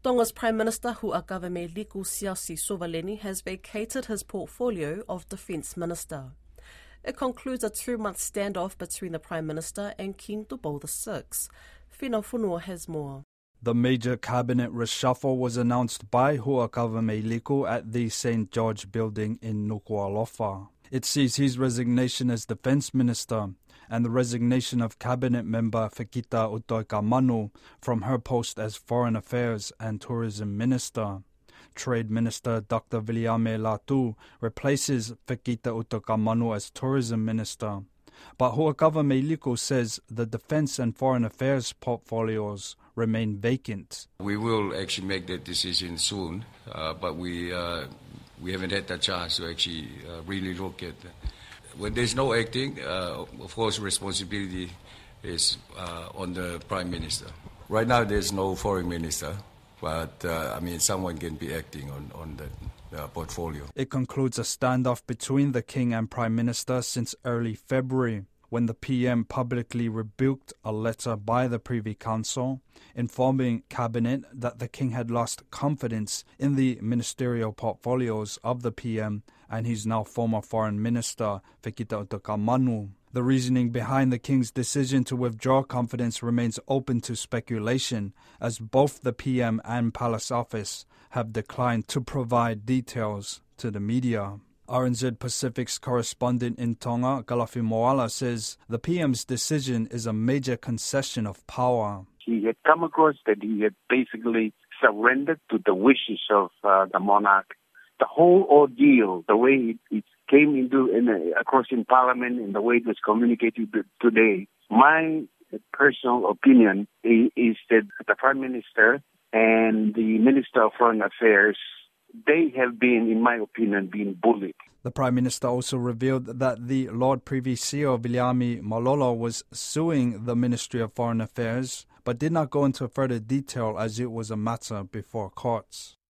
Tonga's Prime Minister Huakavame Liku Siasi Sovaleni has vacated his portfolio of Defence Minister. It concludes a 2-month standoff between the Prime Minister and King Tupou VI. Whina Funua has more. The major cabinet reshuffle was announced by Huakavame Liku at the St. George building in Nuku'alofa. It sees his resignation as Defence Minister and the resignation of Cabinet member Fekita Utoikamanu from her post as Foreign Affairs and Tourism Minister. Trade Minister Dr. Viliame Latu replaces Fekita Utoikamanu as Tourism Minister. But Huakavame Liku says the Defence and Foreign Affairs portfolios remain vacant. We will actually make that decision soon, but we haven't had that chance to actually really look at that. When there's no acting, of course, responsibility is on the Prime Minister. Right now, there's no Foreign Minister, but someone can be acting on that portfolio. It concludes a standoff between the King and Prime Minister since early February, when the PM publicly rebuked a letter by the Privy Council informing Cabinet that the King had lost confidence in the ministerial portfolios of the PM and his now former Foreign Minister, Fekita Utoikamanu. The reasoning behind the King's decision to withdraw confidence remains open to speculation, as both the PM and Palace Office have declined to provide details to the media. RNZ Pacific's correspondent in Tonga, Galafi Moala, says the PM's decision is a major concession of power. He had come across that he had basically surrendered to the wishes of the monarch. The whole ordeal, the way it came across in Parliament and the way it was communicated today, my personal opinion is that the Prime Minister and the Minister of Foreign Affairs, they have been, in my opinion, being bullied. The Prime Minister also revealed that the Lord Privy Seal Viliame Malolo was suing the Ministry of Foreign Affairs, but did not go into further detail as it was a matter before courts.